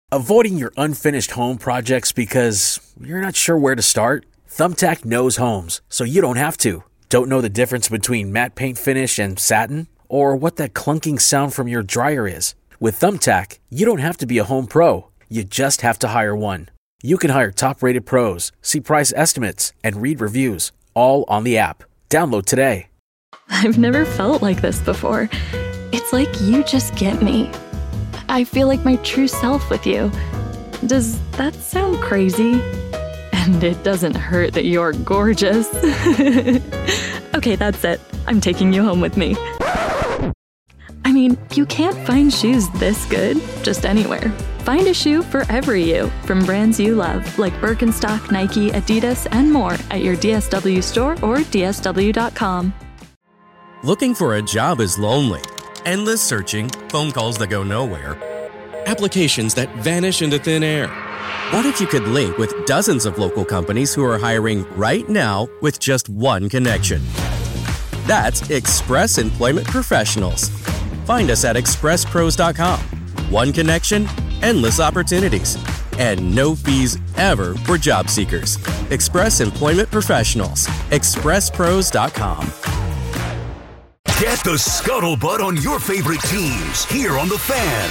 Avoiding your unfinished home projects because you're not sure where to start? Thumbtack knows homes, so you don't have to. Don't know the difference between matte paint finish and satin? Or what that clunking sound from your dryer is? With Thumbtack, you don't have to be a home pro. You just have to hire one. You can hire top-rated pros, see price estimates, and read reviews, all on the app. Download today. I've never felt like this before. It's like you just get me. I feel like my true self with you. Does that sound crazy? And it doesn't hurt that you're gorgeous. Okay, that's it. I'm taking you home with me. I mean, you can't find shoes this good just anywhere. Find a shoe for every you from brands you love, like Birkenstock, Nike, Adidas, and more at your DSW store or dsw.com. Looking for a job is lonely. Endless searching, phone calls that go nowhere, applications that vanish into thin air. What if you could link with dozens of local companies who are hiring right now with just one connection? That's Express Employment Professionals. Find us at expresspros.com. One connection, endless opportunities, and no fees ever for job seekers. Express Employment Professionals. expresspros.com. Get the scuttlebutt on your favorite teams here on The Fan.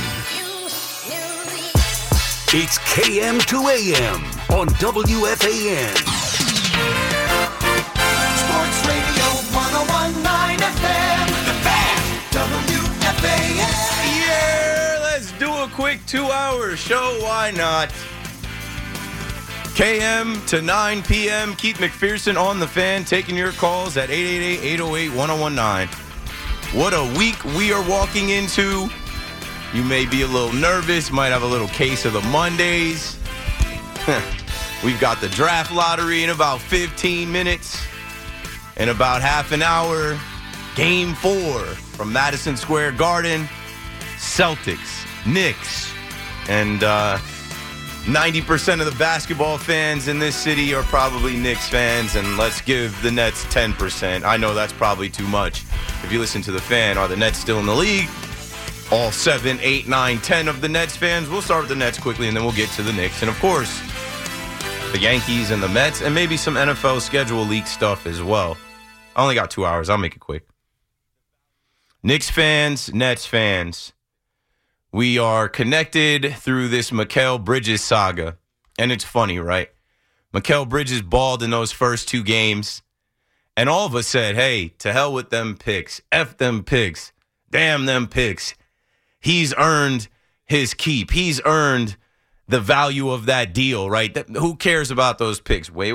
It's KM to AM on WFAN. Sports Radio 101.9 FM. The Fan. WFAN. Yeah, let's do a quick 2-hour show. Why not? KM to 9 p.m. Keith McPherson on The Fan, taking your calls at 888-808-1019. What a week we are walking into. You may be a little nervous, might have a little case of the Mondays. We've got the draft lottery in about 15 minutes. In about half an hour, Game 4 from Madison Square Garden. Celtics, Knicks, and 90% of the basketball fans in this city are probably Knicks fans, and let's give the Nets 10%. I know that's probably too much. If you listen to The Fan, are the Nets still in the league? All 7, 8, 9, 10 of the Nets fans. We'll start with the Nets quickly, and then we'll get to the Knicks. And, of course, the Yankees and the Mets, and maybe some NFL schedule leak stuff as well. I only got 2 hours. I'll make it quick. Knicks fans, Nets fans, we are connected through this Mikal Bridges saga. And it's funny, right? Mikal Bridges balled in those first 2 games. And all of us said, hey, to hell with them picks. F them picks. Damn them picks. He's earned his keep. He's earned the value of that deal, right? Who cares about those picks? Wait.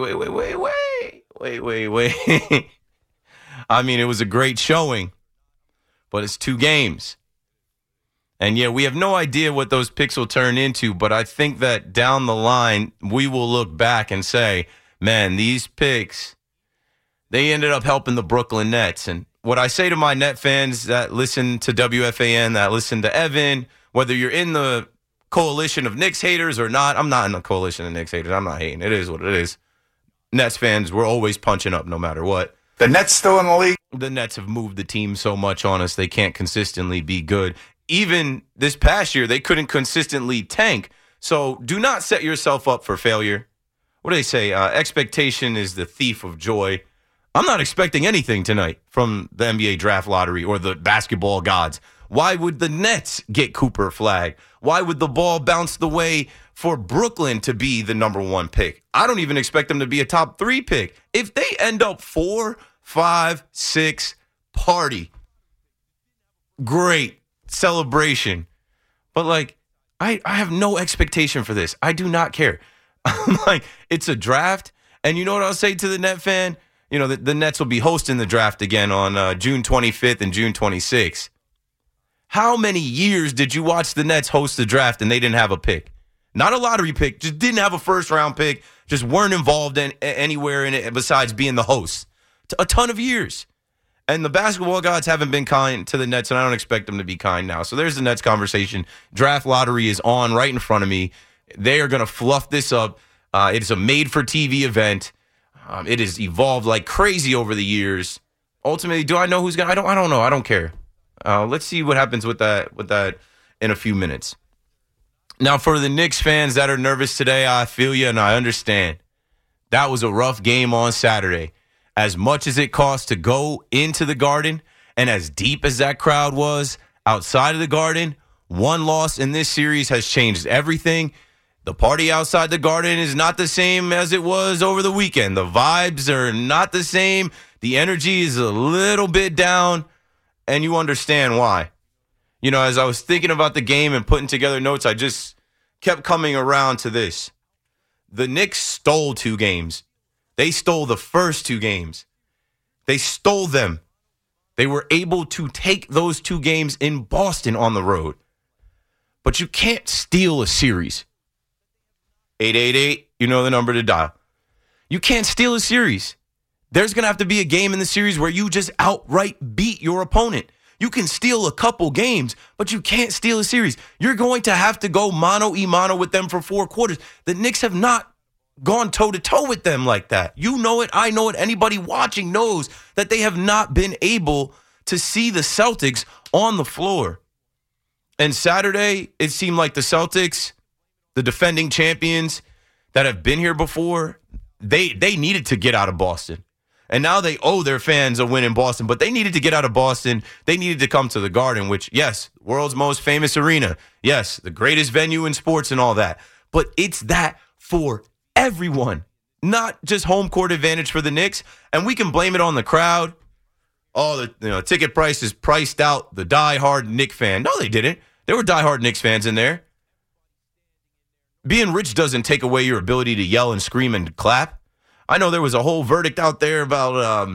I mean, it was a great showing, but it's 2 games. And yeah, we have no idea what those picks will turn into, but I think that down the line, we will look back and say, man, these picks, they ended up helping the Brooklyn Nets. And what I say to my Net fans that listen to WFAN, that listen to Evan, whether you're in the coalition of Knicks haters or not, I'm not in the coalition of Knicks haters. I'm not hating. It is what it is. Nets fans, we're always punching up no matter what. The Nets still in the league? The Nets have moved the team so much on us, they can't consistently be good. Even this past year, they couldn't consistently tank. So do not set yourself up for failure. What do they say? Expectation is the thief of joy. I'm not expecting anything tonight from the NBA draft lottery or the basketball gods. Why would the Nets get Cooper Flag? Why would the ball bounce the way for Brooklyn to be the number 1 pick? I don't even expect them to be a top 3 pick. If they end up 4, 5, 6, party. Great celebration. But like, I have no expectation for this. I do not care. I'm like, it's a draft. And you know what I'll say to the Net fan? You know, the Nets will be hosting the draft again on June 25th and June 26th. How many years did you watch the Nets host the draft and they didn't have a pick? Not a lottery pick, just didn't have a first-round pick, just weren't involved anywhere in it besides being the host. A ton of years. And the basketball gods haven't been kind to the Nets, and I don't expect them to be kind now. So there's the Nets conversation. Draft lottery is on right in front of me. They are going to fluff this up. It is a made-for-TV event. It has evolved like crazy over the years. Ultimately, do I know who's going to? I don't know. I don't care. Let's see what happens with that in a few minutes. Now, for the Knicks fans that are nervous today, I feel you and I understand. That was a rough game on Saturday. As much as it cost to go into the Garden and as deep as that crowd was outside of the Garden, one loss in this series has changed everything. The party outside the Garden is not the same as it was over the weekend. The vibes are not the same. The energy is a little bit down, and you understand why. You know, as I was thinking about the game and putting together notes, I just kept coming around to this. The Knicks stole 2 games. They stole the first 2 games. They stole them. They were able to take those 2 games in Boston on the road. But you can't steal a series. 888, you know the number to dial. You can't steal a series. There's going to have to be a game in the series where you just outright beat your opponent. You can steal a couple games, but you can't steal a series. You're going to have to go mano-a-mano with them for 4 quarters. The Knicks have not gone toe-to-toe with them like that. You know it. I know it. Anybody watching knows that they have not been able to see the Celtics on the floor. And Saturday, it seemed like the Celtics, the defending champions that have been here before, they needed to get out of Boston. And now they owe their fans a win in Boston, but they needed to get out of Boston. They needed to come to the Garden, which, yes, world's most famous arena. Yes, the greatest venue in sports and all that. But it's that for everyone, not just home court advantage for the Knicks. And we can blame it on the crowd. Oh, the ticket price is priced out the diehard Knicks fan. No, they didn't. There were diehard Knicks fans in there. Being rich doesn't take away your ability to yell and scream and clap. I know there was a whole verdict out there about,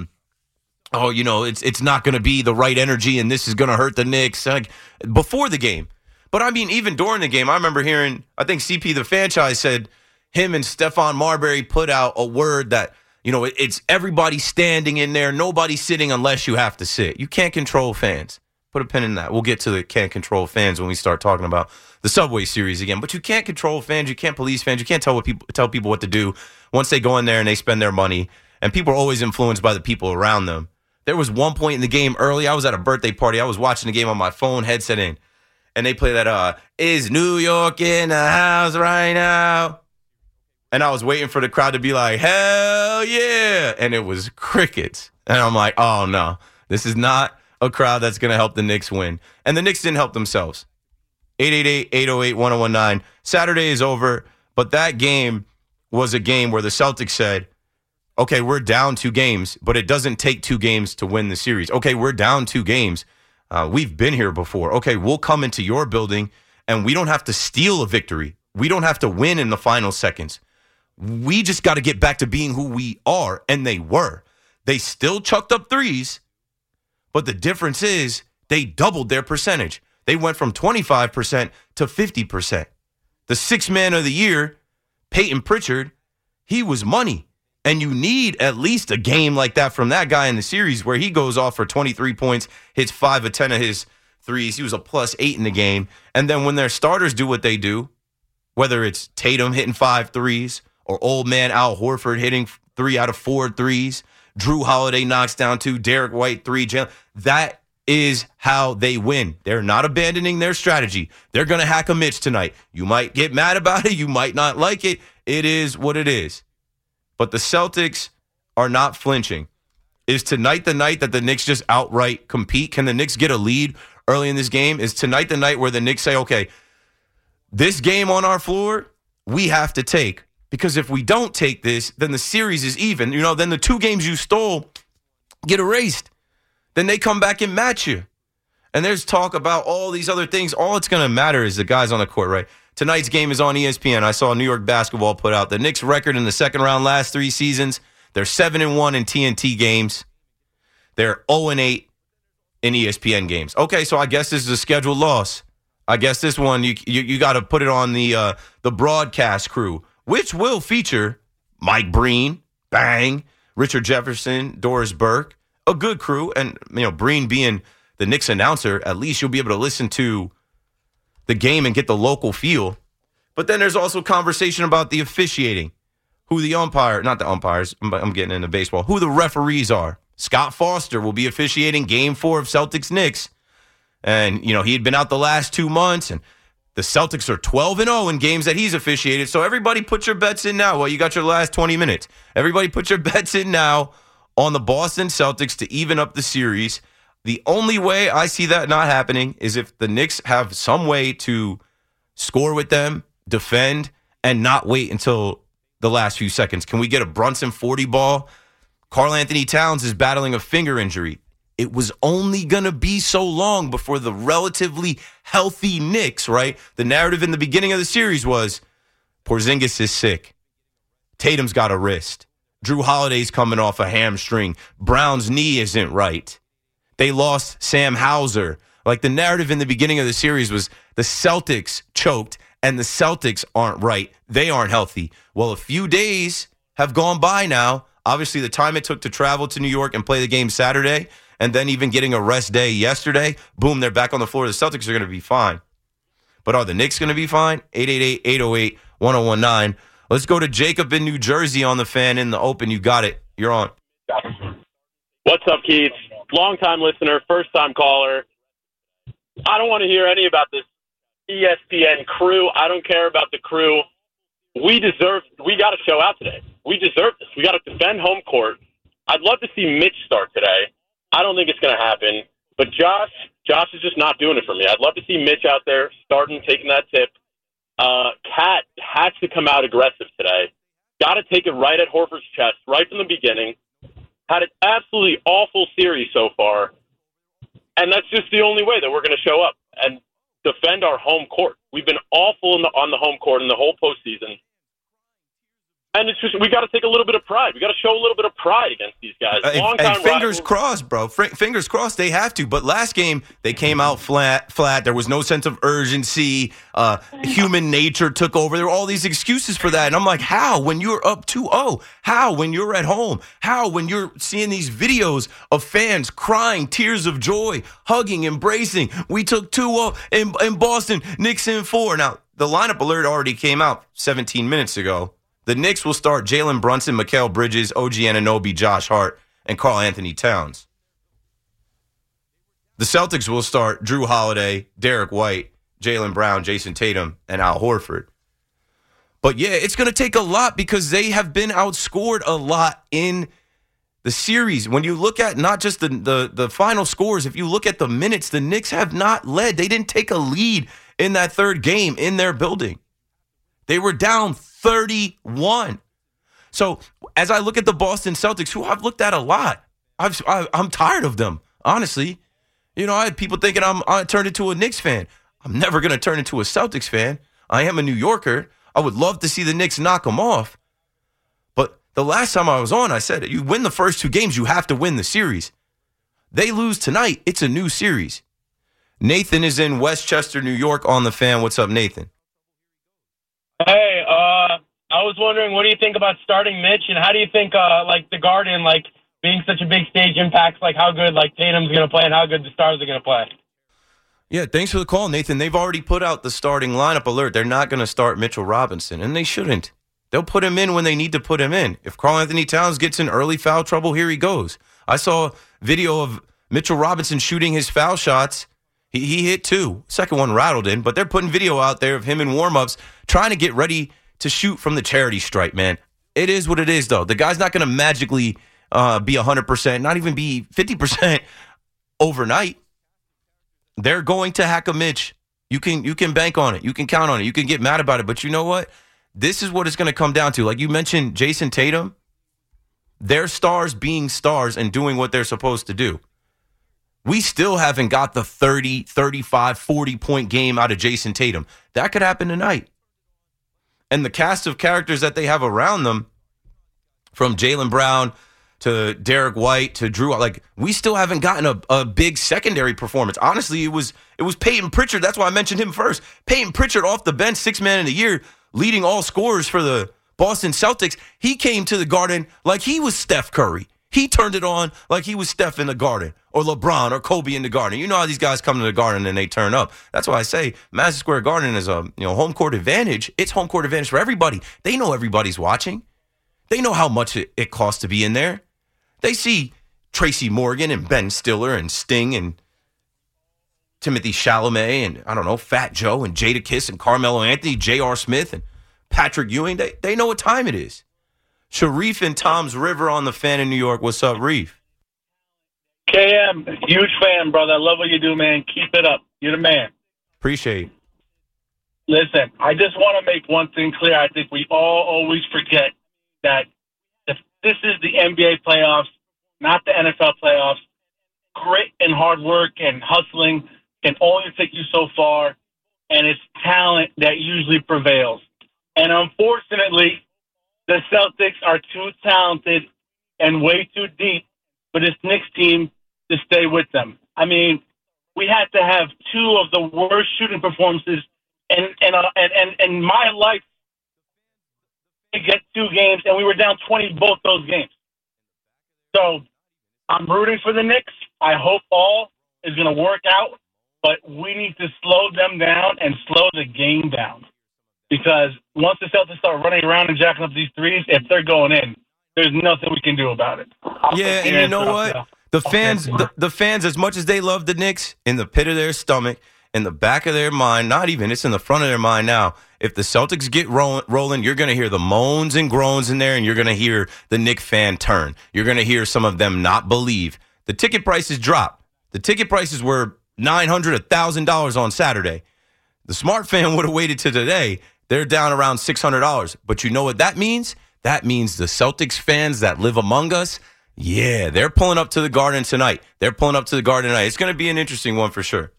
it's not going to be the right energy and this is going to hurt the Knicks before the game. But, I mean, even during the game, I remember hearing, I think CP the franchise said him and Stephon Marbury put out a word that, it's everybody standing in there, nobody sitting unless you have to sit. You can't control fans. Put a pin in that. We'll get to the can't control fans when we start talking about the Subway Series again. But you can't control fans. You can't police fans. You can't tell people what to do once they go in there and they spend their money. And people are always influenced by the people around them. There was one point in the game early. I was at a birthday party. I was watching the game on my phone, headset in. And they play that, is New York in the house right now? And I was waiting for the crowd to be like, hell yeah. And it was crickets. And I'm like, oh, no. This is not a crowd that's going to help the Knicks win. And the Knicks didn't help themselves. 888-808-1019. Saturday is over, but that game was a game where the Celtics said, okay, we're down 2 games, but it doesn't take 2 games to win the series. Okay, we're down 2 games. We've been here before. Okay, we'll come into your building, and we don't have to steal a victory. We don't have to win in the final seconds. We just got to get back to being who we are, and they were. They still chucked up threes, but the difference is they doubled their percentage. They went from 25% to 50%. The 6th man of the year, Peyton Pritchard, he was money. And you need at least a game like that from that guy in the series where he goes off for 23 points, hits 5 of 10 of his threes. He was a +8 in the game. And then when their starters do what they do, whether it's Tatum hitting 5 threes or old man Al Horford hitting 3 out of 4 threes, Drew Holiday knocks down 2, Derek White 3, that is how they win. They're not abandoning their strategy. They're going to hack a Mitch tonight. You might get mad about it. You might not like it. It is what it is. But the Celtics are not flinching. Is tonight the night that the Knicks just outright compete? Can the Knicks get a lead early in this game? Is tonight the night where the Knicks say, okay, this game on our floor, we have to take. Because if we don't take this, then the series is even. Then the 2 games you stole get erased. Then they come back and match you. And there's talk about all these other things. All it's going to matter is the guys on the court, right? Tonight's game is on ESPN. I saw New York Basketball put out the Knicks record in the second round last 3 seasons. They're 7-1 in TNT games. They're 0-8 in ESPN games. Okay, so I guess this is a scheduled loss. I guess this one, you got to put it on the broadcast crew, which will feature Mike Breen, Bang, Richard Jefferson, Doris Burke. A good crew, and Breen being the Knicks announcer, at least you'll be able to listen to the game and get the local feel. But then there's also conversation about the officiating, who the not the umpires, I'm getting into baseball, who the referees are. Scott Foster will be officiating Game 4 of Celtics-Knicks, and he had been out the last 2 months, and The Celtics are 12-0 in games that he's officiated. So everybody put your bets in now. Well, you got your last 20 minutes. Everybody put your bets in now on the Boston Celtics to even up the series. The only way I see that not happening is if the Knicks have some way to score with them, defend, and not wait until the last few seconds. Can we get a Brunson 40 ball? Karl Anthony Towns is battling a finger injury. It was only going to be so long before the relatively healthy Knicks, right? The narrative in the beginning of the series was Porzingis is sick. Tatum's got a wrist. Drew Holiday's coming off a hamstring. Brown's knee isn't right. They lost Sam Hauser. Like, the narrative in the beginning of the series was the Celtics choked and the Celtics aren't right. They aren't healthy. Well, a few days have gone by now. Obviously, the time it took to travel to New York and play the game Saturday, and then even getting a rest day yesterday, boom, they're back on the floor. The Celtics are going to be fine. But are the Knicks going to be fine? 888-808-1019. Let's go to Jacob in New Jersey on the Fan in the Open. You got it. You're on. What's up, Keith? Long-time listener, first-time caller. I don't want to hear any about this ESPN crew. I don't care about the crew. We got to show out today. We deserve this. We got to defend home court. I'd love to see Mitch start today. I don't think it's going to happen. But Josh is just not doing it for me. I'd love to see Mitch out there starting, taking that tip. Cat has to come out aggressive today. Got to take it right at Horford's chest, right from the beginning. Had an absolutely awful series so far. And that's just the only way that we're going to show up and defend our home court. We've been awful on the home court in the whole postseason. And it's just, we got to take a little bit of pride. We got to show a little bit of pride against these guys. And fingers crossed, bro. Fingers crossed they have to. But last game, they came out flat. There was no sense of urgency. Human nature took over. There were all these excuses for that. And I'm like, how? When you're up 2-0? How? When you're at home? How? When you're seeing these videos of fans crying, tears of joy, hugging, embracing. We took 2-0 in Boston. Knicks in 4. Now, the lineup alert already came out 17 minutes ago. The Knicks will start Jalen Brunson, Mikal Bridges, OG Anunoby, Josh Hart, and Karl Anthony Towns. The Celtics will start Drew Holiday, Derek White, Jaylen Brown, Jason Tatum, and Al Horford. But yeah, it's going to take a lot because they have been outscored a lot in the series. When you look at not just the final scores, if you look at the minutes, the Knicks have not led. They didn't take a lead in that third game in their building. They were down 31. So as I look at the Boston Celtics, who I've looked at a lot, I'm tired of them, honestly. You know, I had people thinking I turned into a Knicks fan. I'm never going to turn into a Celtics fan. I am a New Yorker. I would love to see the Knicks knock them off. But the last time I was on, I said, you win the first 2 games, you have to win the series. They lose tonight, it's a new series. Nathan is in Westchester, New York on the Fan. What's up, Nathan? Hey, I was wondering, what do you think about starting Mitch, and how do you think, the Garden, being such a big stage impacts, how good, Tatum's going to play and how good the Stars are going to play? Yeah, thanks for the call, Nathan. They've already put out the starting lineup alert. They're not going to start Mitchell Robinson, and they shouldn't. They'll put him in when they need to put him in. If Karl Anthony Towns gets in early foul trouble, here he goes. I saw video of Mitchell Robinson shooting his foul shots. He hit 2. Second one rattled in, but they're putting video out there of him in warm-ups trying to get ready to shoot from the charity stripe, man. It is what it is, though. The guy's not going to magically be 100%, not even be 50% overnight. They're going to hack a Mitch. You can bank on it. You can count on it. You can get mad about it. But you know what? This is what it's going to come down to. Like you mentioned, Jason Tatum, their stars being stars and doing what they're supposed to do. We still haven't got the 30, 35, 40-point game out of Jason Tatum. That could happen tonight. And the cast of characters that they have around them, from Jaylen Brown to Derek White to Drew, we still haven't gotten a big secondary performance. Honestly, it was Peyton Pritchard. That's why I mentioned him first. Peyton Pritchard off the bench, 6th man of the year, leading all scorers for the Boston Celtics. He came to the Garden like he was Steph Curry. He turned it on like he was Steph in the Garden or LeBron or Kobe in the Garden. You know how these guys come to the Garden and they turn up. That's why I say Madison Square Garden is a home court advantage. It's home court advantage for everybody. They know everybody's watching. They know how much it costs to be in there. They see Tracy Morgan and Ben Stiller and Sting and Timothy Chalamet and, I don't know, Fat Joe and Jadakiss and Carmelo Anthony, J.R. Smith and Patrick Ewing. They know what time it is. Sharif and Tom's River on the Fan in New York. What's up, Reef? KM, huge fan, brother. I love what you do, man. Keep it up. You're the man. Appreciate it. Listen, I just want to make one thing clear. I think we all always forget that if this is the NBA playoffs, not the NFL playoffs, grit and hard work and hustling can only take you so far, and it's talent that usually prevails. And unfortunately, the Celtics are too talented and way too deep for this Knicks team to stay with them. I mean, we had to have two of the worst shooting performances in my life to get 2 games, and we were down 20 both those games. So I'm rooting for the Knicks. I hope all is going to work out, but we need to slow them down and slow the game down. Because once the Celtics start running around and jacking up these threes, if they're going in, there's nothing we can do about it. Yeah, and you know what? The fans, as much as they love the Knicks, in the pit of their stomach, in the back of their mind, not even, it's in the front of their mind now. If the Celtics get rolling, you're going to hear the moans and groans in there, and you're going to hear the Knicks fan turn. You're going to hear some of them not believe. The ticket prices drop. The ticket prices were $900, $1,000 on Saturday. The smart fan would have waited to today. They're down around $600. But you know what that means? That means the Celtics fans that live among us, yeah, they're pulling up to the Garden tonight. It's going to be an interesting one for sure.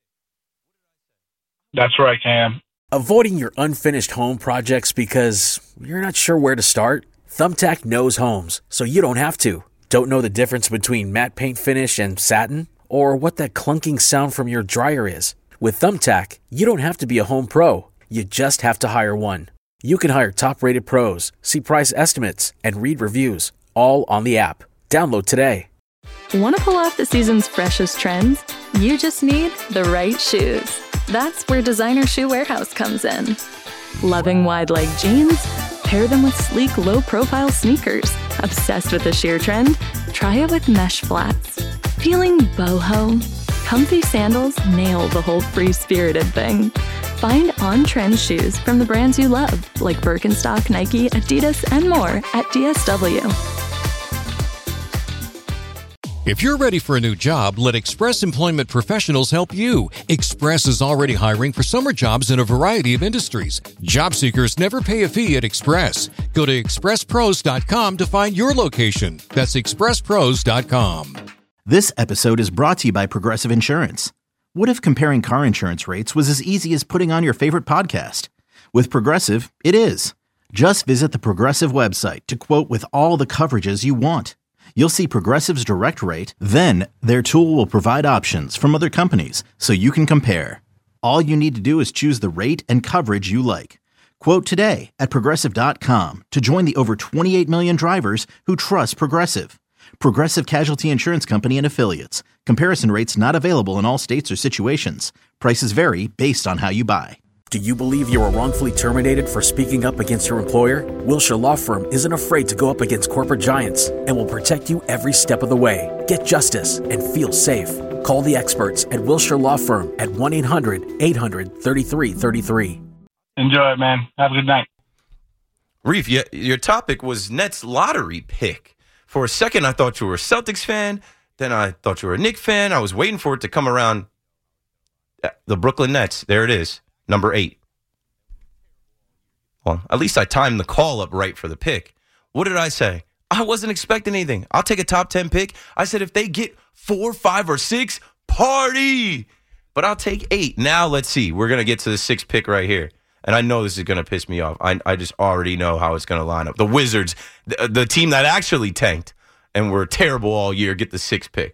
That's right, Cam. Avoiding your unfinished home projects because you're not sure where to start? Thumbtack knows homes, so you don't have to. Don't know the difference between matte paint finish and satin? Or what that clunking sound from your dryer is? With Thumbtack, you don't have to be a home pro. You just have to hire one. You can hire top-rated pros, see price estimates, and read reviews, all on the app. Download today. Want to pull off the season's freshest trends? You just need the right shoes. That's where Designer Shoe Warehouse comes in. Loving wide-leg jeans? Pair them with sleek, low-profile sneakers. Obsessed with the sheer trend? Try it with mesh flats. Feeling boho? Comfy sandals nail the whole free-spirited thing. Find on-trend shoes from the brands you love, like Birkenstock, Nike, Adidas, and more at DSW. If you're ready for a new job, let Express Employment Professionals help you. Express is already hiring for summer jobs in a variety of industries. Job seekers never pay a fee at Express. Go to expresspros.com to find your location. That's expresspros.com. This episode is brought to you by Progressive Insurance. What if comparing car insurance rates was as easy as putting on your favorite podcast? With Progressive, it is. Just visit the Progressive website to quote with all the coverages you want. You'll see Progressive's direct rate, then their tool will provide options from other companies so you can compare. All you need to do is choose the rate and coverage you like. Quote today at Progressive.com to join the over 28 million drivers who trust Progressive. Progressive Casualty Insurance Company and Affiliates. Comparison rates not available in all states or situations. Prices vary based on how you buy. Do you believe you were wrongfully terminated for speaking up against your employer? Wilshire Law Firm isn't afraid to go up against corporate giants and will protect you every step of the way. Get justice and feel safe. Call the experts at Wilshire Law Firm at 1-800-800-3333. Enjoy it, man. Have a good night. Reef, your topic was Nets lottery pick. For a second, I thought you were a Celtics fan. Then I thought you were a Knicks fan. I was waiting for it to come around. The Brooklyn Nets. There it is. Number 8. Well, at least I timed the call up right for the pick. What did I say? I wasn't expecting anything. I'll take a top 10 pick. I said if they get 4, 5, or 6, party. But I'll take 8. Now let's see. We're going to get to the 6th pick right here. And I know this is going to piss me off. I just already know how it's going to line up. The Wizards, the team that actually tanked and were terrible all year, get the 6th pick.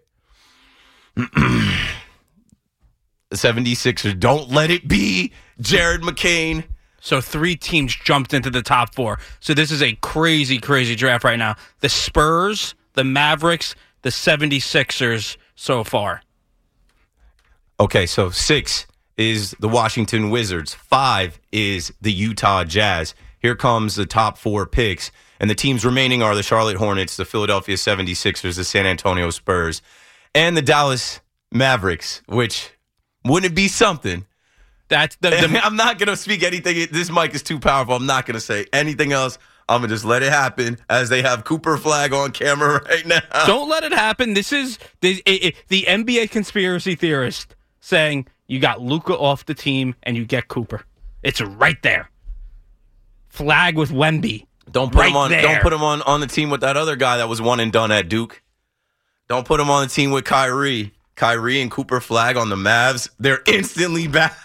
The 76ers, don't let it be Jared McCain. So 3 teams jumped into the top 4. So this is a crazy, crazy draft right now. The Spurs, the Mavericks, the 76ers so far. Okay, so 6 is the Washington Wizards. 5 is the Utah Jazz. Here comes the top 4 picks. And the teams remaining are the Charlotte Hornets, the Philadelphia 76ers, the San Antonio Spurs, and the Dallas Mavericks, which Wouldn't it be something? That's I'm not going to speak anything. This mic is too powerful. I'm not going to say anything else. I'm going to just let it happen as they have Cooper Flag on camera right now. Don't let it happen. This is the NBA conspiracy theorist saying you got Luka off the team and you get Cooper. It's right there. Flag with Wemby. Don't put right him on. there. Don't put him on the team with that other guy that was one and done at Duke. Don't put him on the team with Kyrie. Kyrie and Cooper Flag on the Mavs. They're instantly back.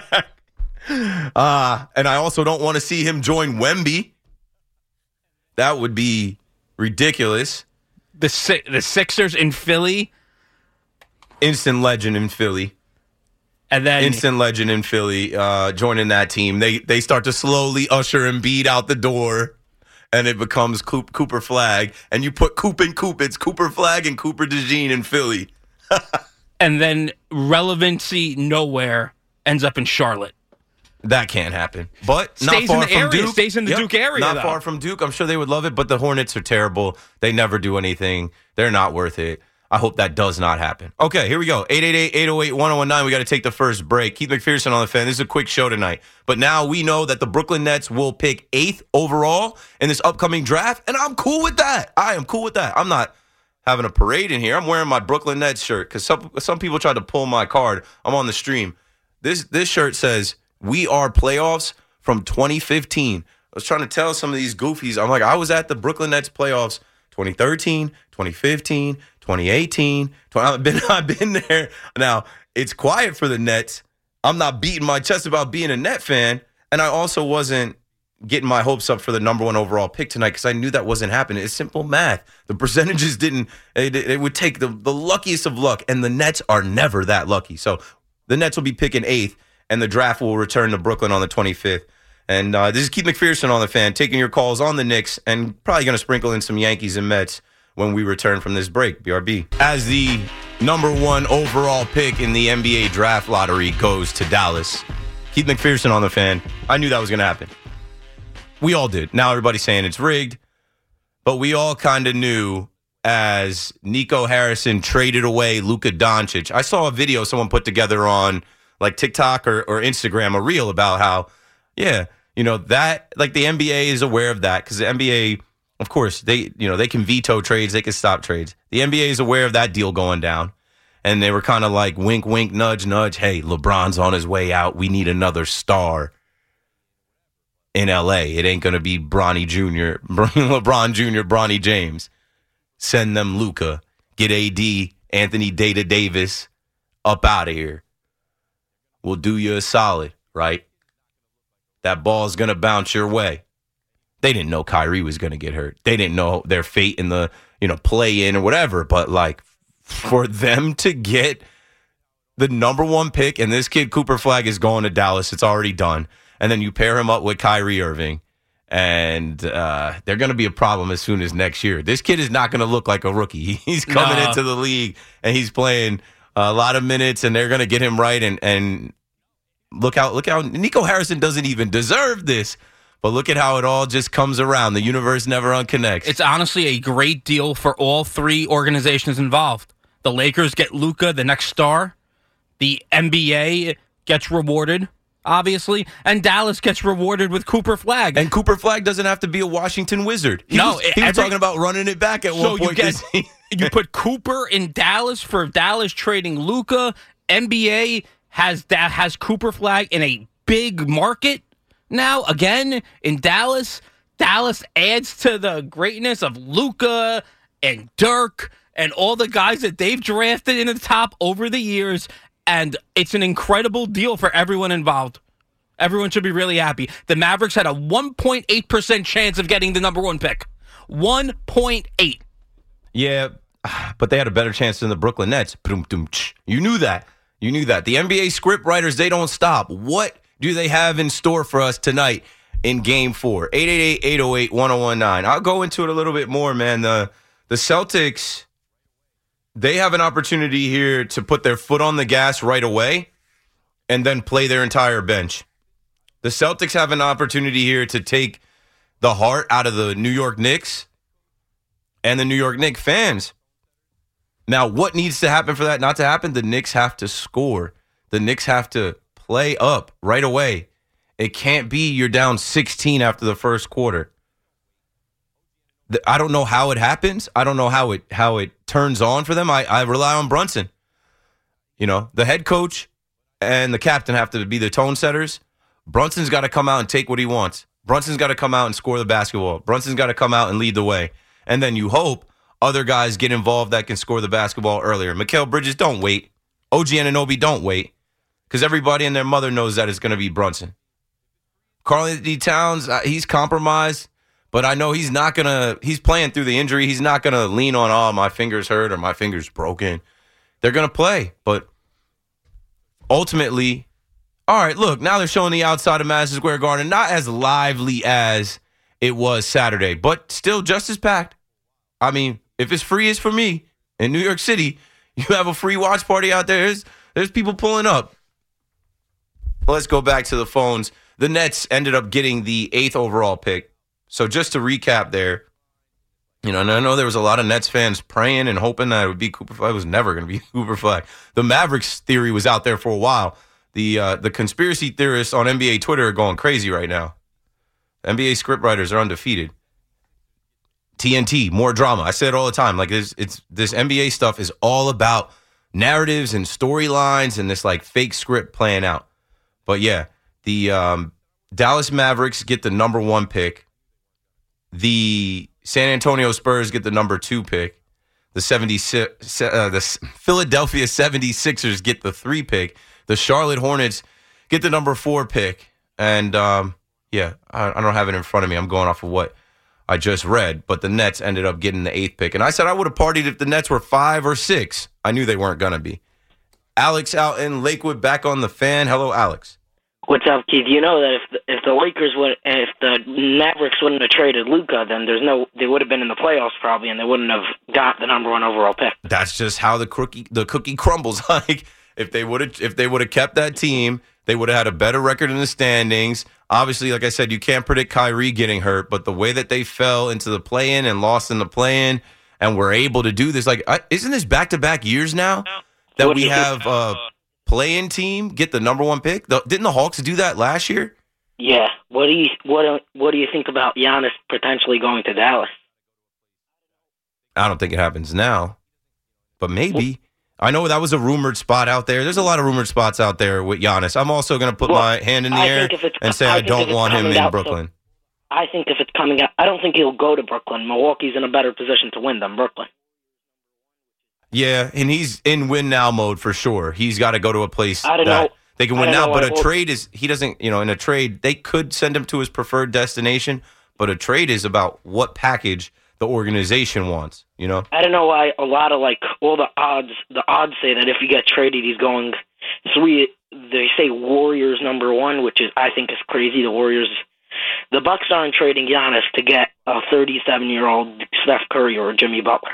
And I also don't want to see him join Wemby. That would be ridiculous. The Sixers in Philly. Instant legend in Philly. And then instant legend in Philly joining that team. They start to slowly usher Embiid out the door, and it becomes Cooper Flag. And you put Coop and Coop. It's Cooper Flag and Cooper DeJean in Philly. And then relevancy nowhere ends up in Charlotte. That can't happen. But Stays not far in the from area. Duke. Stays in the Duke area, Not though. far from Duke. I'm sure they would love it, but the Hornets are terrible. They never do anything. They're not worth it. I hope that does not happen. Okay, here we go. 888-808-1019. We got to take the first break. Keith McPherson on the Fan. This is a quick show tonight. But now we know that the Brooklyn Nets will pick 8th overall in this upcoming draft, and I'm cool with that. I am cool with that. I'm not having a parade in here. I'm wearing my Brooklyn Nets shirt because some people tried to pull my card. I'm on the stream. This shirt says, "We are playoffs from 2015." I was trying to tell some of these goofies. I'm like, I was at the Brooklyn Nets playoffs 2013, 2015, 2018. I've been there. Now, it's quiet for the Nets. I'm not beating my chest about being a Net fan, and I also wasn't getting my hopes up for the number 1 overall pick tonight because I knew that wasn't happening. It's simple math. The percentages didn't. It would take the luckiest of luck, and the Nets are never that lucky. So the Nets will be picking 8th, and the draft will return to Brooklyn on the 25th. And this is Keith McPherson on the Fan, taking your calls on the Knicks, and probably going to sprinkle in some Yankees and Mets when we return from this break. BRB. As the number 1 overall pick in the NBA draft lottery goes to Dallas, Keith McPherson on the Fan. I knew that was going to happen. We all did. Now everybody's saying it's rigged, but we all kind of knew as Nico Harrison traded away Luka Doncic. I saw a video someone put together on like TikTok or Instagram, a reel about how, that like the NBA is aware of that because the NBA, of course, they can veto trades, they can stop trades. The NBA is aware of that deal going down, and they were kind of like wink, wink, nudge, nudge. Hey, LeBron's on his way out. We need another star in LA. It ain't going to be LeBron Jr., Bronny James. Send them Luka. Get AD, Anthony Davis up out of here. We'll do you a solid, right? That ball's going to bounce your way. They didn't know Kyrie was going to get hurt. They didn't know their fate in the, play-in or whatever. But, like, for them to get the number 1 pick, and this kid, Cooper Flag, is going to Dallas. It's already done. And then you pair him up with Kyrie Irving, and they're going to be a problem as soon as next year. This kid is not going to look like a rookie. He's coming into the league, and he's playing a lot of minutes, and they're going to get him right. And look how Nico Harrison doesn't even deserve this, but look at how it all just comes around. The universe never unconnects. It's honestly a great deal for all 3 organizations involved. The Lakers get Luka, the next star. The NBA gets rewarded, obviously, and Dallas gets rewarded with Cooper Flag. And Cooper Flag doesn't have to be a Washington Wizard. He was talking about running it back at one point. You put Cooper in Dallas for Dallas trading Luka. NBA has Cooper Flag in a big market now. Again, in Dallas. Dallas adds to the greatness of Luka and Dirk and all the guys that they've drafted in the top over the years. And it's an incredible deal for everyone involved. Everyone should be really happy. The Mavericks had a 1.8% chance of getting the number 1 pick. 1.8. Yeah, but they had a better chance than the Brooklyn Nets. You knew that. The NBA script writers, they don't stop. What do they have in store for us tonight in Game 4? 888-808-1019. I'll go into it a little bit more, man. The Celtics, they have an opportunity here to put their foot on the gas right away and then play their entire bench. The Celtics have an opportunity here to take the heart out of the New York Knicks and the New York Knicks fans. Now, what needs to happen for that not to happen? The Knicks have to score. The Knicks have to play up right away. It can't be you're down 16 after the first quarter. I don't know how it happens. I don't know how it turns on for them. I rely on Brunson. You know, the head coach and the captain have to be the tone setters. Brunson's got to come out and take what he wants. Brunson's got to come out and score the basketball. Brunson's got to come out and lead the way. And then you hope other guys get involved that can score the basketball earlier. Mikal Bridges, don't wait. OG Anunoby, don't wait. Because everybody and their mother knows that it's going to be Brunson. Karl-Anthony Towns, he's compromised. But I know he's playing through the injury. He's not going to lean on, oh, my finger's hurt or my finger's broken. They're going to play. But ultimately, all right, look, now they're showing the outside of Madison Square Garden, not as lively as it was Saturday, but still just as packed. I mean, if it's free as for me in New York City, you have a free watch party out there. There's people pulling up. Let's go back to the phones. The Nets ended up getting the 8th overall pick. So just to recap there, you know, and I know there was a lot of Nets fans praying and hoping that it would be Cooper Flag. It was never going to be Cooper Flag. The Mavericks theory was out there for a while. The conspiracy theorists on NBA Twitter are going crazy right now. NBA scriptwriters are undefeated. TNT, more drama. I say it all the time. Like this NBA stuff is all about narratives and storylines and this like fake script playing out. But yeah, the Dallas Mavericks get the number 1 pick. The San Antonio Spurs get the number 2 pick. The Philadelphia 76ers get the 3 pick. The Charlotte Hornets get the number 4 pick. And, I don't have it in front of me. I'm going off of what I just read. But the Nets ended up getting the 8th pick. And I said I would have partied if the Nets were 5 or 6. I knew they weren't going to be. Alex out in Lakewood back on the fan. Hello, Alex. What's up, Keith? You know that if the Mavericks wouldn't have traded Luka, then they would have been in the playoffs probably, and they wouldn't have got the number 1 overall pick. That's just how the cookie crumbles. Like if they would have kept that team, they would have had a better record in the standings. Obviously, like I said, you can't predict Kyrie getting hurt, but the way that they fell into the play-in and lost in the play-in, and were able to do this, like isn't this back-to-back years now that we have? Play-in team get the number 1 pick. Didn't the Hawks do that last year? Yeah. What do you think about Giannis potentially going to Dallas? I don't think it happens now, but maybe. I know that was a rumored spot out there. There's a lot of rumored spots out there with Giannis. I'm also going to put my hand in the air and say I don't want him in Brooklyn. I think if it's coming out, I don't think he'll go to Brooklyn. Milwaukee's in a better position to win than Brooklyn. Yeah, and he's in win now mode for sure. He's got to go to a place that they can win now. But a trade is, he doesn't, in a trade, they could send him to his preferred destination. But a trade is about what package the organization wants, I don't know why a lot of all the odds say that if he gets traded, he's going 3. They say Warriors number 1, which I think is crazy. The Bucks aren't trading Giannis to get a 37-year-old Steph Curry or Jimmy Butler.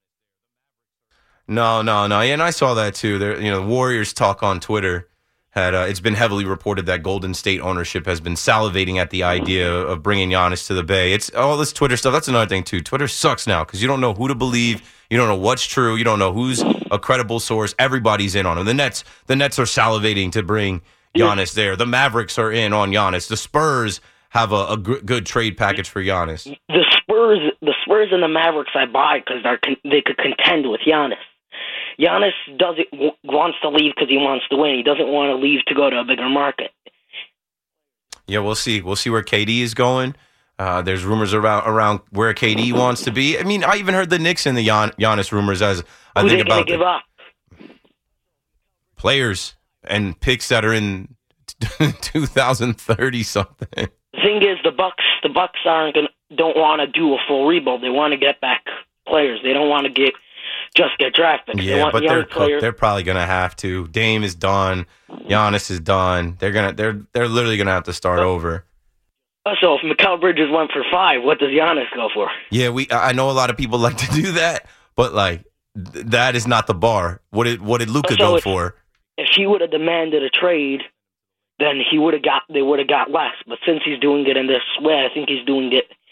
No. Yeah, and I saw that too. The Warriors talk on Twitter had it's been heavily reported that Golden State ownership has been salivating at the idea of bringing Giannis to the Bay. It's all this Twitter stuff. That's another thing too. Twitter sucks now because you don't know who to believe. You don't know what's true. You don't know who's a credible source. Everybody's in on him. The Nets are salivating to bring Giannis there. The Mavericks are in on Giannis. The Spurs have a good trade package for Giannis. The Spurs and the Mavericks I buy because they could contend with Giannis. Giannis wants to leave because he wants to win. He doesn't want to leave to go to a bigger market. Yeah, we'll see. We'll see where KD is going. There's rumors around where KD wants to be. I mean, I even heard the Knicks in the Giannis rumors as I Who think they about give up? Players and picks that are in 2030 something. The thing is, the Bucks don't want to do a full rebuild. They want to get back players. They don't want to just get drafted. Yeah, but they're cooked. They're probably gonna have to. Dame is done. Giannis is done. They're literally gonna have to start over. So if Mikal Bridges went for 5, what does Giannis go for? Yeah, I know a lot of people like to do that, but that is not the bar. What did Luka go for? If he would have demanded a trade, then they would have got less. But since he's doing it in this way, I think he's doing it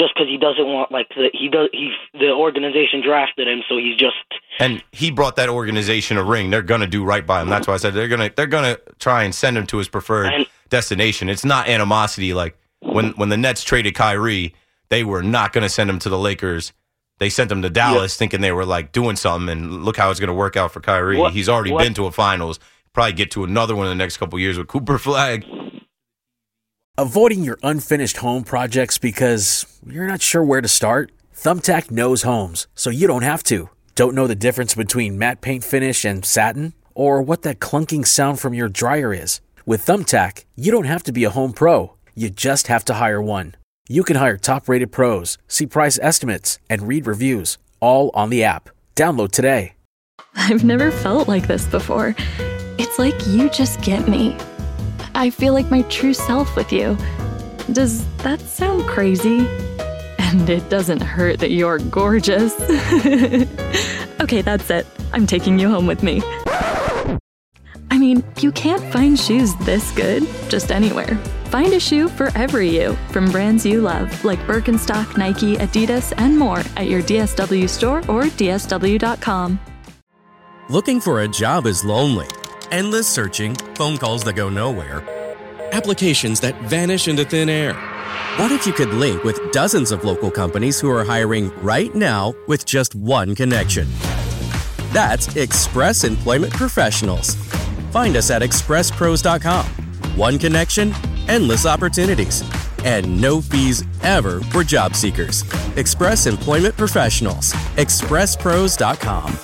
just because he doesn't want the organization drafted him, so he's just. And he brought that organization a ring. They're gonna do right by him. That's why I said they're gonna try and send him to his preferred destination. It's not animosity like when the Nets traded Kyrie, they were not gonna send him to the Lakers. They sent him to Dallas thinking they were like doing something, and look how it's gonna work out for Kyrie. He's already been to a finals. Probably get to another one in the next couple years with Cooper Flag. Avoiding your unfinished home projects because you're not sure where to start? Thumbtack knows homes, so you don't have to. Don't know the difference between matte paint finish and satin? Or what that clunking sound from your dryer is? With Thumbtack, you don't have to be a home pro. You just have to hire one. You can hire top-rated pros, see price estimates, and read reviews, all on the app. Download today. I've never felt like this before. It's like you just get me. I feel like my true self with you. Does that sound crazy? And it doesn't hurt that you're gorgeous. Okay, that's it. I'm taking you home with me. I mean, you can't find shoes this good just anywhere. Find a shoe for every you, from brands you love, like Birkenstock, Nike, Adidas, and more at your DSW store or DSW.com. Looking for a job is lonely. Endless searching, phone calls that go nowhere, applications that vanish into thin air. What if you could link with dozens of local companies who are hiring right now with just one connection? That's Express Employment Professionals. Find us at expresspros.com. One connection, endless opportunities, and no fees ever for job seekers. Express Employment Professionals. expresspros.com.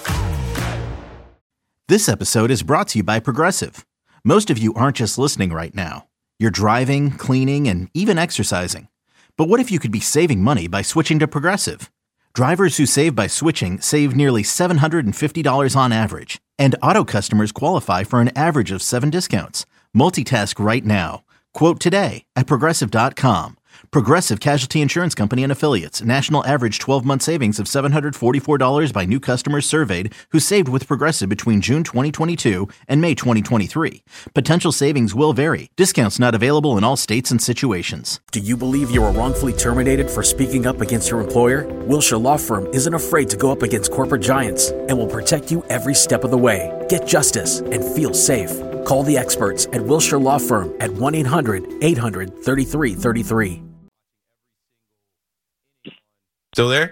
This episode is brought to you by Progressive. Most of you aren't just listening right now. You're driving, cleaning, and even exercising. But what if you could be saving money by switching to Progressive? Drivers who save by switching save nearly $750 on average. And auto customers qualify for an average of 7 discounts. Multitask right now. Quote today at Progressive.com. Progressive Casualty Insurance Company and Affiliates. National average 12-month savings of $744 by new customers surveyed who saved with Progressive between June 2022 and May 2023. Potential savings will vary. Discounts not available in all states and situations. Do you believe you were wrongfully terminated for speaking up against your employer? Wilshire Law Firm isn't afraid to go up against corporate giants and will protect you every step of the way. Get justice and feel safe. Call the experts at Wilshire Law Firm at 1-800-800-3333. Still there?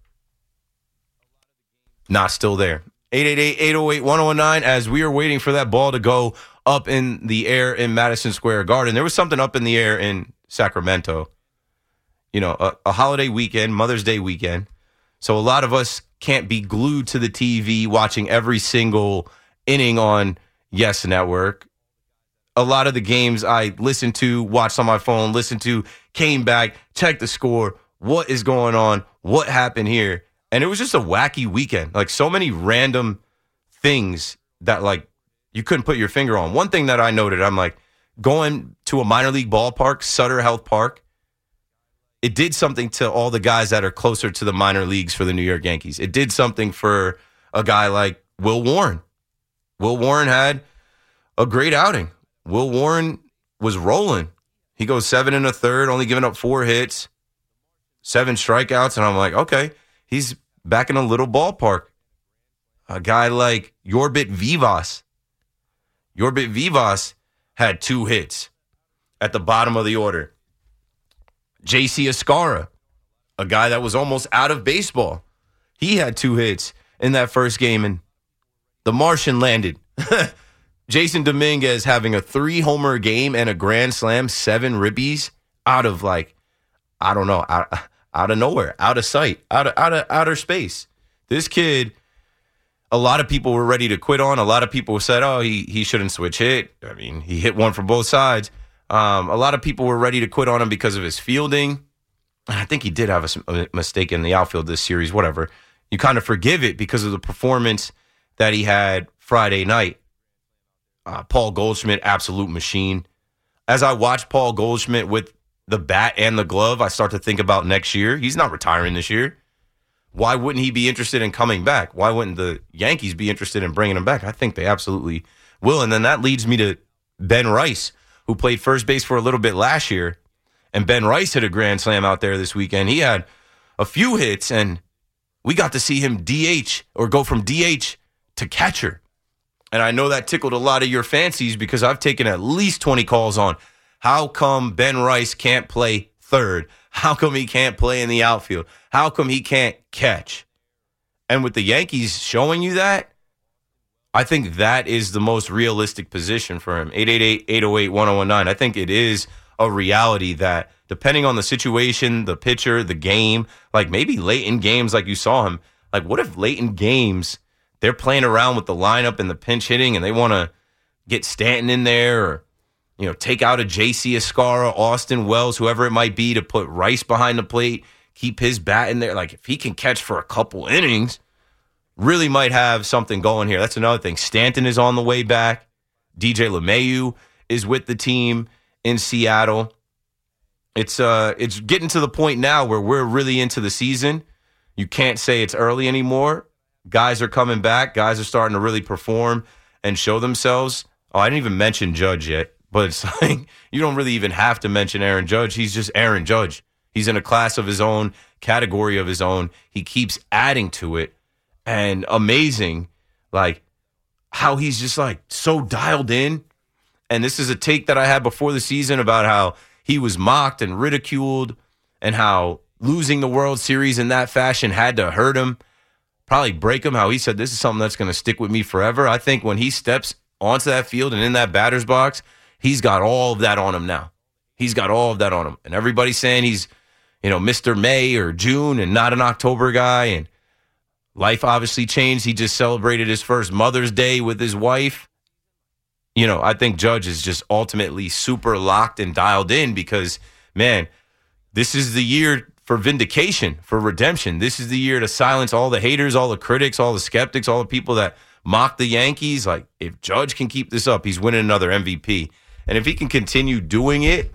Not still there. 888-808-1019 as we are waiting for that ball to go up in the air in Madison Square Garden. There was something up in the air in Sacramento. You know, a holiday weekend, Mother's Day weekend. So a lot of us can't be glued to the TV watching every single inning on Yes Network. A lot of the games I listened to, watched on my phone, listened to, came back, checked the score. What is going on? What happened here? And it was just a wacky weekend. Like so many random things that like you couldn't put your finger on. One thing that I noted, I'm like going to a minor league ballpark, Sutter Health Park. It did something to all the guys that are closer to the minor leagues for the New York Yankees. It did something for a guy like Will Warren. Will Warren had a great outing. Will Warren was rolling. He goes 7 1/3, only giving up 4 hits. 7 strikeouts, and I'm like, okay, he's back in a little ballpark. A guy like Yorbit Vivas. Yorbit Vivas had 2 hits at the bottom of the order. JC Escara, a guy that was almost out of baseball. He had 2 hits in that first game, and the Martian landed. Jason Dominguez having a 3-homer game and a grand slam, 7 ribbies out of like, I don't know, out of nowhere, out of sight, out of outer space. This kid, a lot of people were ready to quit on. A lot of people said, oh, he shouldn't switch hit. I mean, he hit one from both sides. A lot of people were ready to quit on him because of his fielding. I think he did have a mistake in the outfield this series, whatever. You kind of forgive it because of the performance that he had Friday night. Paul Goldschmidt, absolute machine. As I watch Paul Goldschmidt with the bat and the glove, I start to think about next year. He's not retiring this year. Why wouldn't he be interested in coming back? Why wouldn't the Yankees be interested in bringing him back? I think they absolutely will. And then that leads me to Ben Rice, who played first base for a little bit last year And Ben Rice hit a grand slam out there this weekend. He had a few hits, and we got to see him DH or go from DH to catcher. And I know that tickled a lot of your fancies because I've taken at least 20 calls on how come Ben Rice can't play third? How come he can't play in the outfield? How come he can't catch? And with the Yankees showing you that, I think that is the most realistic position for him. 888-808-1019. I think it is a reality that depending on the situation, the pitcher, the game, like maybe late in games like you saw him, like what if late in games they're playing around with the lineup and the pinch hitting and they want to get Stanton in there or, you know, take out a J.C. Escara, Austin Wells, whoever it might be to put Rice behind the plate, keep his bat in there. Like if he can catch for a couple innings, really might have something going here. That's another thing. Stanton is on the way back. DJ LeMahieu is with the team in Seattle. It's getting to the point now where we're really into the season. You can't say it's early anymore. Guys are coming back. Guys are starting to really perform and show themselves. Oh, I didn't even mention Judge yet, but it's like you don't really even have to mention Aaron Judge. He's just Aaron Judge. He's in a class of his own, category of his own. He keeps adding to it. And amazing, like, how he's just, like, so dialed in. And this is a take that I had before the season about how he was mocked and ridiculed and how losing the World Series in that fashion had to hurt him, probably break him, how he said, this is something that's going to stick with me forever. I think when he steps onto that field and in that batter's box, he's got all of that on him now. He's got all of that on him. And everybody's saying he's, you know, Mr. May or June and not an October guy. And life obviously changed. He just celebrated his first Mother's Day with his wife. You know, I think Judge is just ultimately super locked and dialed in because, man, this is the year for vindication, for redemption. This is the year to silence all the haters, all the critics, all the skeptics, all the people that mock the Yankees. Like, if Judge can keep this up, he's winning another MVP. And if he can continue doing it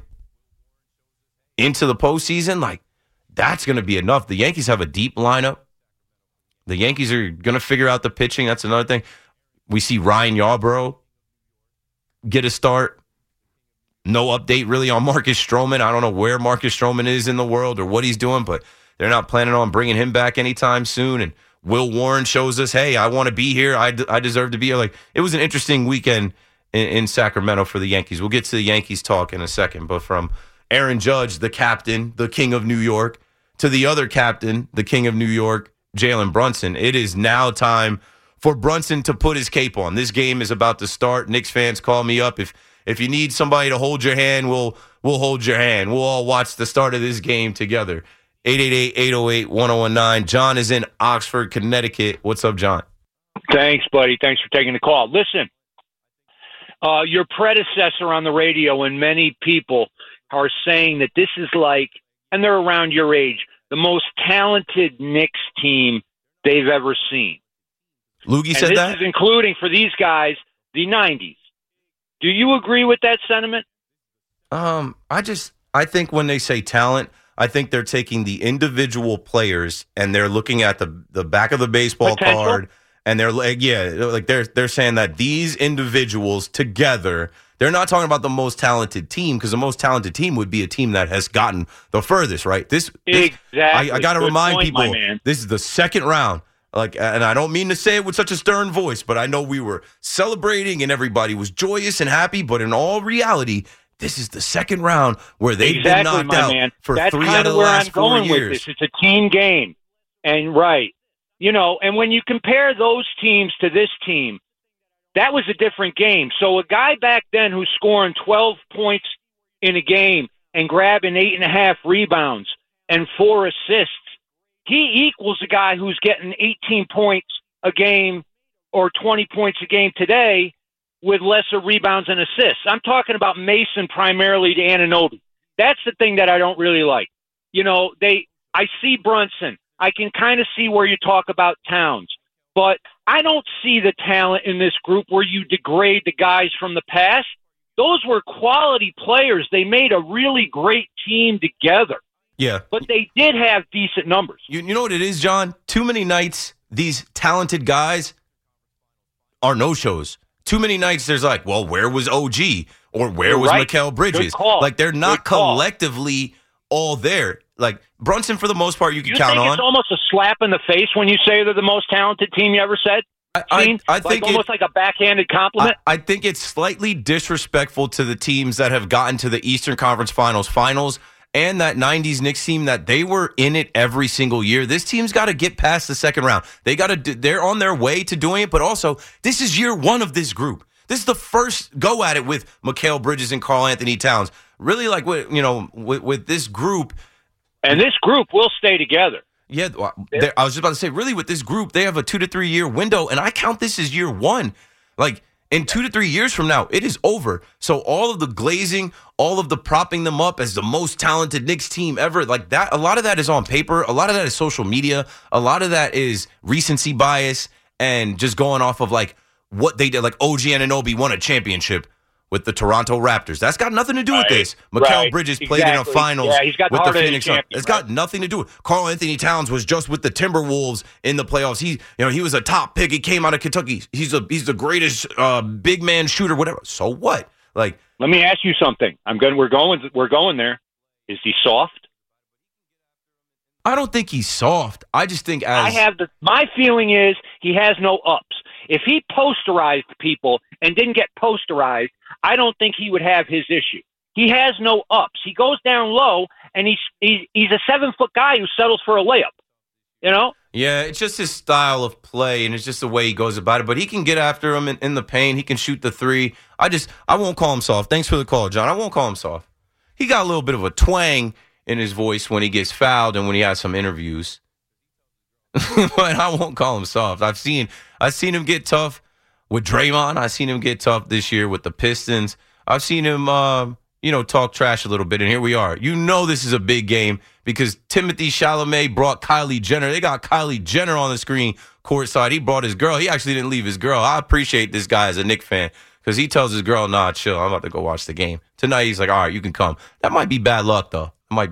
into the postseason, like, that's going to be enough. The Yankees have a deep lineup. The Yankees are going to figure out the pitching. That's another thing. We see Ryan Yarbrough get a start. No update really on Marcus Stroman. I don't know where Marcus Stroman is in the world or what he's doing, but they're not planning on bringing him back anytime soon. And Will Warren shows us, hey, I want to be here. I deserve to be here. Like, it was an interesting weekend in Sacramento for the Yankees. We'll get to the Yankees talk in a second, but from Aaron Judge, the captain, the king of New York, to the other captain, the king of New York, Jalen Brunson, it is now time for Brunson to put his cape on. This game is about to start. Knicks fans, call me up. If you need somebody to hold your hand, we'll hold your hand. We'll all watch the start of this game together. 888-808-1019. John is in Oxford, Connecticut. What's up, John? Thanks, buddy. Thanks for taking the call. Listen, your predecessor on the radio and many people are saying that this is like, and they're around your age, the most talented Knicks team they've ever seen. Loogie said that? This is including, for these guys, the 90s. Do you agree with that sentiment? I think when they say talent, I think they're taking the individual players and they're looking at the back of the baseball card and they're like, they're saying that these individuals together, they're not talking about the most talented team because the most talented team would be a team that has gotten the furthest, right? Exactly. I got to remind people, my man. This is the second round. Like, and I don't mean to say it with such a stern voice, but I know we were celebrating and everybody was joyous and happy. But in all reality, this is the second round where they've been knocked out for That's 3 out of the last 4 going years. With this. It's a team game. And right. You know, and when you compare those teams to this team, that was a different game. So a guy back then who's scoring 12 points in a game and grabbing 8.5 rebounds and 4 assists, he equals a guy who's getting 18 points a game or 20 points a game today with lesser rebounds and assists. I'm talking about Mason primarily to Anunoby. That's the thing that I don't really like. You know, I see Brunson. I can kind of see where you talk about Towns. But I don't see the talent in this group where you degrade the guys from the past. Those were quality players. They made a really great team together. Yeah. But they did have decent numbers. You know what it is, John? Too many nights these talented guys are no-shows. Too many nights there's like, well, where was OG? Or where You're was right. Mikal Bridges? Good call. Like, they're not Good call. collectively all there. Like, Brunson, for the most part, you can You count think on. it's almost a slap in the face when you say they're the most talented team you ever said? I Like think almost like a backhanded compliment? I think it's slightly disrespectful to the teams that have gotten to the Eastern Conference Finals, and that 90s Knicks team that they were in it every single year. This team's got to get past the second round. They're on their way to doing it, but also this is year one of this group. This is the first go at it with Mikal Bridges and Karl Anthony Towns. Really, like, with this group. And this group will stay together. Yeah, I was just about to say, really, with this group, they have a 2 to 3 year window, and I count this as year one. Like, in 2 to 3 years from now, it is over. So all of the glazing, all of the propping them up as the most talented Knicks team ever, like that, a lot of that is on paper. A lot of that is social media. A lot of that is recency bias and just going off of, like, what they did. Like, OG Anunoby won a championship with the Toronto Raptors. That's got nothing to do with this. Mikal Bridges played in a finals he's got with the heart of a Phoenix Suns. champion, It's got nothing to do with. Karl Anthony Towns was just with the Timberwolves in the playoffs. He was a top pick. He came out of Kentucky. He's the greatest big man shooter, whatever. So what? Like, let me ask you something. We're going there. Is he soft? I don't think he's soft. I just think my feeling is he has no ups. If he posterized people and didn't get posterized, I don't think he would have his issue. He has no ups. He goes down low, and he's a 7-foot guy who settles for a layup. You know? Yeah, it's just his style of play, and it's just the way he goes about it. But he can get after him in the paint. He can shoot the three. I won't call him soft. Thanks for the call, John. I won't call him soft. He got a little bit of a twang in his voice when he gets fouled and when he has some interviews. But I won't call him soft. I've seen him get tough with Draymond. I've seen him get tough this year with the Pistons. I've seen him, talk trash a little bit. And here we are. You know this is a big game because Timothée Chalamet brought Kylie Jenner. They got Kylie Jenner on the screen courtside. He brought his girl. He actually didn't leave his girl. I appreciate this guy as a Knicks fan because he tells his girl, nah, chill. I'm about to go watch the game. Tonight, he's like, all right, you can come. That might be bad luck, though. All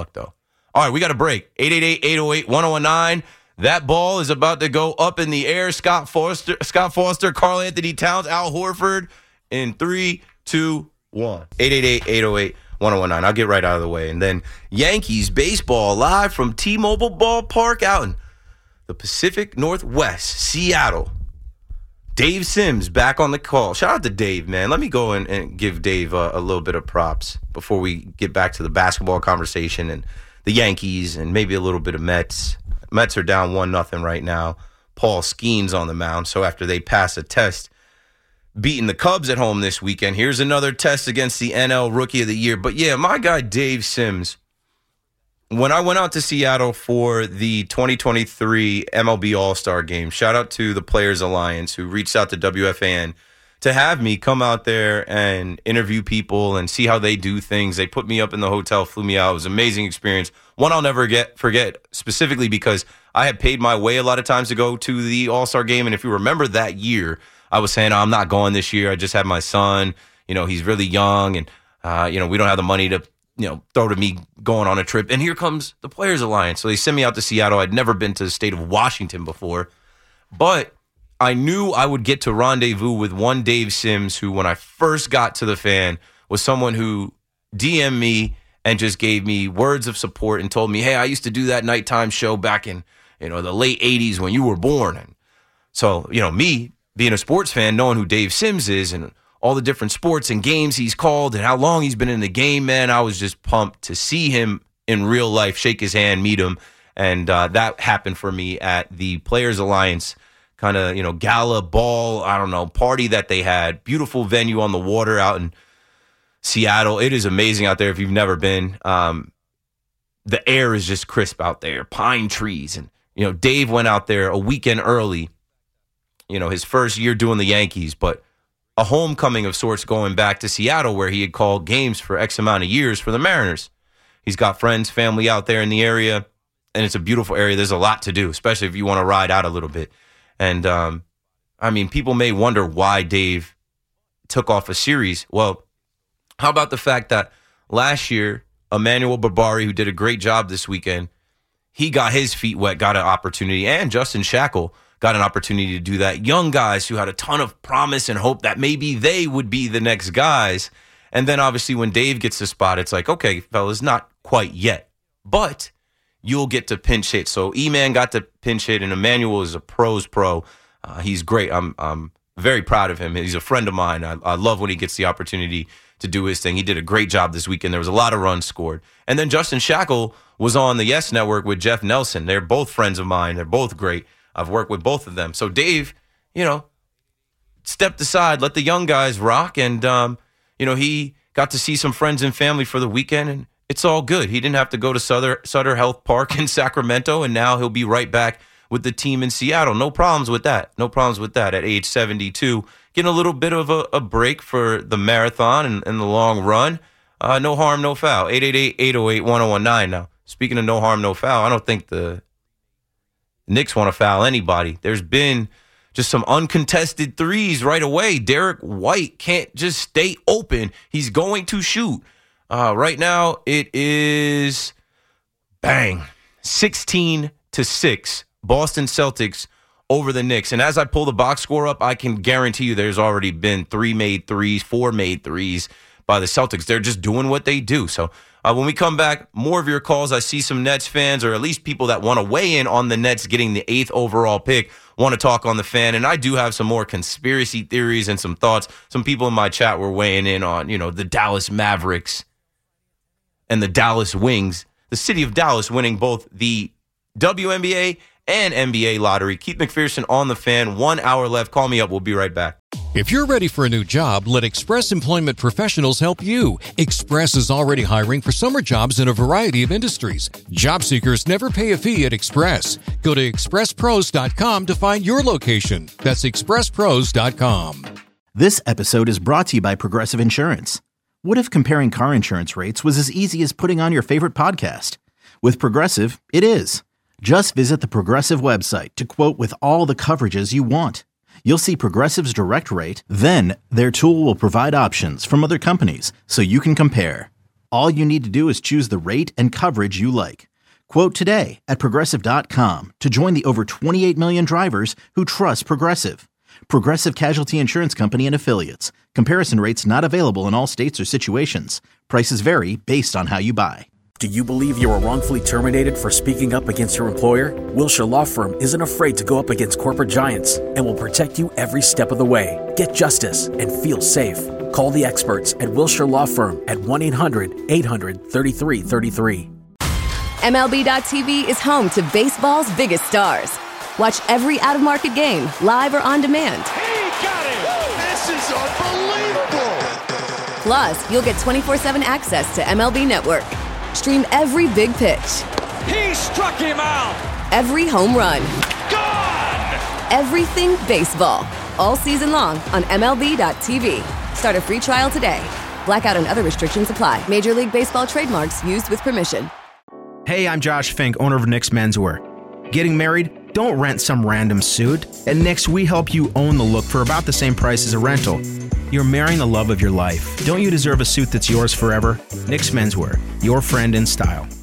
right, we got a break. 888-808-1019. That ball is about to go up in the air. Scott Foster, Karl Anthony Towns, Al Horford in 3, 2, 1. 888-808-1019. I'll get right out of the way. And then Yankees baseball live from T-Mobile Ballpark out in the Pacific Northwest, Seattle. Dave Sims back on the call. Shout out to Dave, man. Let me go and give Dave a little bit of props before we get back to the basketball conversation and the Yankees and maybe a little bit of Mets. Mets are down 1-0 right now. Paul Skeens on the mound. So after they pass a test beating the Cubs at home this weekend, here's another test against the NL Rookie of the Year. But yeah, my guy Dave Sims, when I went out to Seattle for the 2023 MLB All-Star Game, shout out to the Players Alliance who reached out to WFAN to have me come out there and interview people and see how they do things. They put me up in the hotel, flew me out. It was an amazing experience. One I'll never forget, specifically because I had paid my way a lot of times to go to the All-Star Game. And if you remember that year, I was saying, I'm not going this year. I just had my son. He's really young. And, we don't have the money to, throw to me going on a trip. And here comes the Players Alliance. So they sent me out to Seattle. I'd never been to the state of Washington before. But I knew I would get to rendezvous with one Dave Sims who, when I first got to the Fan, was someone who DM'd me and just gave me words of support and told me, hey, I used to do that nighttime show back in, the late 80s when you were born. And so, me being a sports fan, knowing who Dave Sims is and all the different sports and games he's called and how long he's been in the game, man, I was just pumped to see him in real life, shake his hand, meet him. And that happened for me at the Players Alliance kind of, gala ball, party that they had. Beautiful venue on the water out in Seattle. It is amazing out there if you've never been. The air is just crisp out there, pine trees. And, Dave went out there a weekend early, his first year doing the Yankees, but a homecoming of sorts going back to Seattle where he had called games for X amount of years for the Mariners. He's got friends, family out there in the area, and it's a beautiful area. There's a lot to do, especially if you want to ride out a little bit. And, people may wonder why Dave took off a series. Well, how about the fact that last year, Emmanuel Barbari, who did a great job this weekend, he got his feet wet, got an opportunity, and Justin Shackle got an opportunity to do that. Young guys who had a ton of promise and hope that maybe they would be the next guys. And then obviously when Dave gets the spot, it's like, okay, fellas, not quite yet. But you'll get to pinch hit. So E-Man got to pinch hit, and Emmanuel is a pro's pro. He's great. I'm very proud of him. He's a friend of mine. I love when he gets the opportunity to do his thing. He did a great job this weekend. There was a lot of runs scored. And then Justin Shackle was on the Yes Network with Jeff Nelson. They're both friends of mine. They're both great. I've worked with both of them. So Dave, stepped aside, let the young guys rock, and, he got to see some friends and family for the weekend, and it's all good. He didn't have to go to Sutter Health Park in Sacramento, and now he'll be right back with the team in Seattle. No problems with that. No problems with that at age 72. Getting a little bit of a break for the marathon and the long run. No harm, no foul. 888-808-1019. Now, speaking of no harm, no foul, I don't think the Knicks want to foul anybody. There's been just some uncontested threes right away. Derek White can't just stay open. He's going to shoot. Right now, it is, 16-6. Boston Celtics over the Knicks. And as I pull the box score up, I can guarantee you there's already been 4 made threes by the Celtics. They're just doing what they do. So when we come back, more of your calls. I see some Nets fans, or at least people that want to weigh in on the Nets getting the 8th overall pick, want to talk on the Fan. And I do have some more conspiracy theories and some thoughts. Some people in my chat were weighing in on, the Dallas Mavericks and the Dallas Wings, the city of Dallas winning both the WNBA and NBA lottery. Keith McPherson on the Fan. 1 hour left. Call me up. We'll be right back. If you're ready for a new job, let Express Employment Professionals help you. Express is already hiring for summer jobs in a variety of industries. Job seekers never pay a fee at Express. Go to expresspros.com to find your location. That's expresspros.com. This episode is brought to you by Progressive Insurance. What if comparing car insurance rates was as easy as putting on your favorite podcast? With Progressive, it is. Just visit the Progressive website to quote with all the coverages you want. You'll see Progressive's direct rate, then their tool will provide options from other companies so you can compare. All you need to do is choose the rate and coverage you like. Quote today at Progressive.com to join the over 28 million drivers who trust Progressive. Progressive Casualty Insurance Company and Affiliates. Comparison rates not available in all states or situations. Prices vary based on how you buy. Do you believe you were wrongfully terminated for speaking up against your employer? Wilshire Law Firm isn't afraid to go up against corporate giants and will protect you every step of the way. Get justice and feel safe. Call the experts at Wilshire Law Firm at 1-800-800-3333. MLB.tv is home to baseball's biggest stars. Watch every out-of-market game, live or on demand. He got it! This is unbelievable! Plus, you'll get 24/7 access to MLB Network. Stream every big pitch. He struck him out! Every home run. Gone! Everything baseball. All season long on MLB.tv. Start a free trial today. Blackout and other restrictions apply. Major League Baseball trademarks used with permission. Hey, I'm Josh Fink, owner of Nick's Menswear. Getting married? Don't rent some random suit. At Nick's, we help you own the look for about the same price as a rental. You're marrying the love of your life. Don't you deserve a suit that's yours forever? Nick's Menswear, your friend in style.